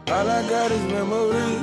All I got is memories.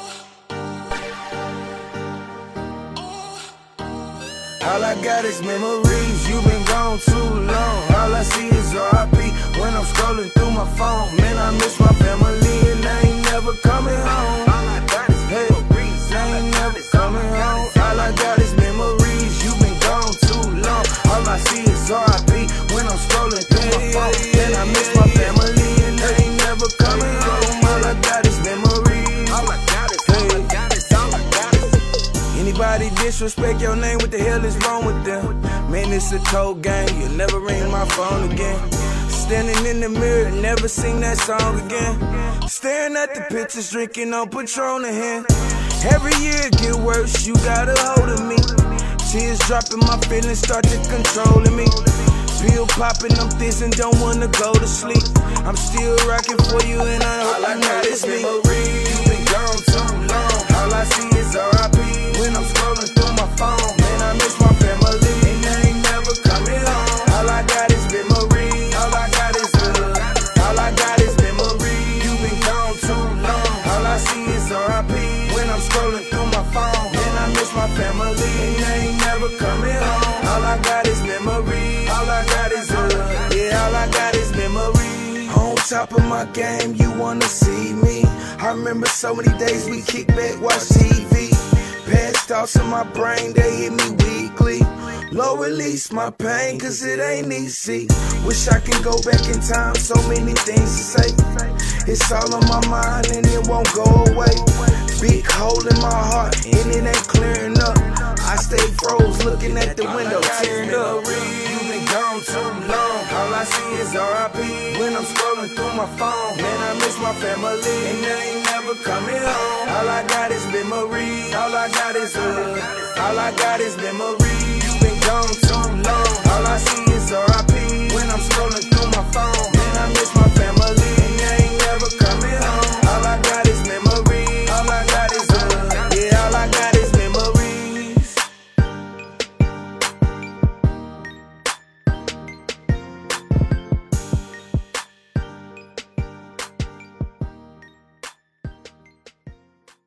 All I got is memories. You been gone too long. All I see is RIP when I'm scrolling through my phone. Man, I miss my family and I ain't never coming home. All I got is memories. I ain't never coming home. All I got is memories. You been gone too long. All I see is RIP when I'm scrolling through my phone. Man, I miss my family and I ain't never coming home. All I got is memories. All I got is, all I got is, all I got is. Anybody disrespect your name, what the hell is wrong with them? Man, it's a cold game, you'll never ring my phone again. Standing in the mirror, never sing that song again. Staring at the pictures, drinking on Patron in hand. Every year it get worse, you got a hold of me. Tears dropping, my feelings start to controlling me. Pill popping, I'm thin and don't wanna go to sleep. I'm still rocking for you and I hope you notice me. You been gone too long, all I see is RIP when I'm scrolling through my phone. Man, I miss my family and they ain't never coming home. All I got is memories, all I got is love. All I got is memories. You been gone too long, all I see is RIP when I'm scrolling through my phone. Man, I miss my family and they ain't never coming home. All I got is memories, all I got is love. Yeah, all I got is memories. On top of my game, you wanna see me. I remember so many days we kick back, watch TV. Past thoughts in my brain, they hit me weekly. Low release my pain, cause it ain't easy. Wish I can go back in time, so many things to say. It's all on my mind and it won't go away. Big hole in my heart and it ain't clearing up. I stay froze looking at the window, tearing up. You been gone too long, all I see is RIP when I'm scrolling through my phone. Man, I miss my family and they ain't never coming home. All I got is memories, all I got is love. All I got is memories. You been gone too long, all I see is RIP when I'm scrolling through my phone.